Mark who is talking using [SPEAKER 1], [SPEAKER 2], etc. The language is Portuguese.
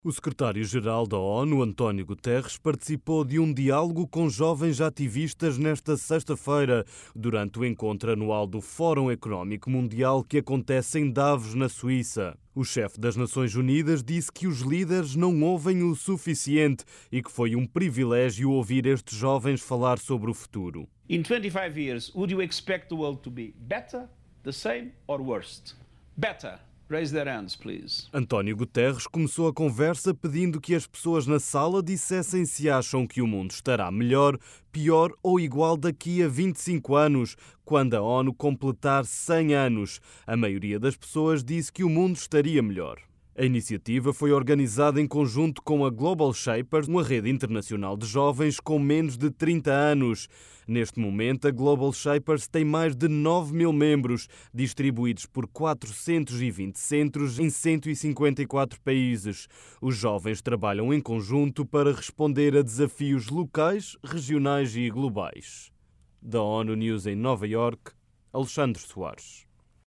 [SPEAKER 1] O secretário-geral da ONU, António Guterres, participou de um diálogo com jovens ativistas nesta sexta-feira, durante o encontro anual do Fórum Económico Mundial que acontece em Davos, na Suíça. O chefe das Nações Unidas disse que os líderes não ouvem o suficiente e que foi um privilégio ouvir estes jovens falar sobre o futuro.
[SPEAKER 2] In 25 years, would you expect the world to be better, the same or worse? Better. Raise their hands, please.
[SPEAKER 1] António Guterres começou a conversa pedindo que as pessoas na sala dissessem se acham que o mundo estará melhor, pior ou igual daqui a 25 anos, quando a ONU completar 100 anos. A maioria das pessoas disse que o mundo estaria melhor. A iniciativa foi organizada em conjunto com a Global Shapers, uma rede internacional de jovens com menos de 30 anos. Neste momento, a Global Shapers tem mais de 9.000 membros, distribuídos por 420 centros em 154 países. Os jovens trabalham em conjunto para responder a desafios locais, regionais e globais. Da ONU News em Nova Iorque, Alexandre Soares.